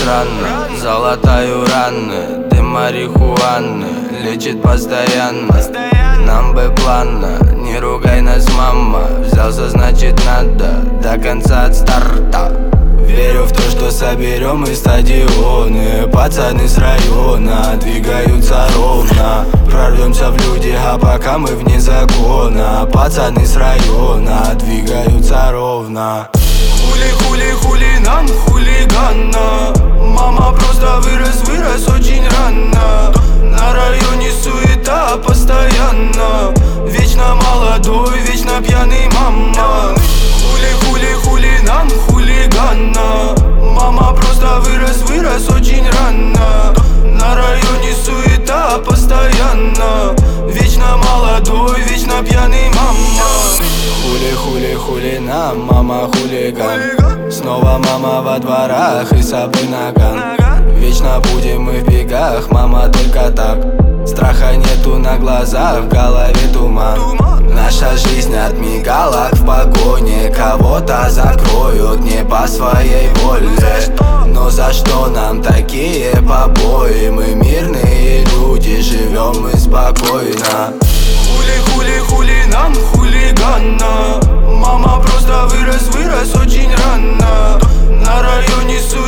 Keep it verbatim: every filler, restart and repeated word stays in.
странно, золотаю раны, дым марихуаны лечит постоянно. Нам бы планно, не ругай нас, мама. Взялся, значит надо, до конца от старта. Верю в то, что соберем мы стадионы. Пацаны с района двигаются ровно. Прорвемся в люди, а пока мы вне закона. Пацаны с района двигаются ровно. Хули, хули, хули нам, хулигана. Мама просто вырос, вырос очень рано. На районе суета постоянно. Вечно молодой, вечно пьяный мама. Хули, хули, хули нам, хулигана. Мама просто вырос, вырос очень рано. На районе суета постоянно. Вечно молодой, вечно пьяный мама. Хули, хули, хули нам, мама хулиган. Снова мама во дворах и собой наган. Вечно будем мы в бегах, мама, только так. Страха нету на глазах, в голове туман. Наша жизнь от мигалок в погоне. Кого-то закроют не по своей воле. Но за что нам такие побои? Мы мирные люди, живем мы спокойно. Хули, хули, хули нам, хулигана. Мама просто вырос, вырос очень рано. На районе суета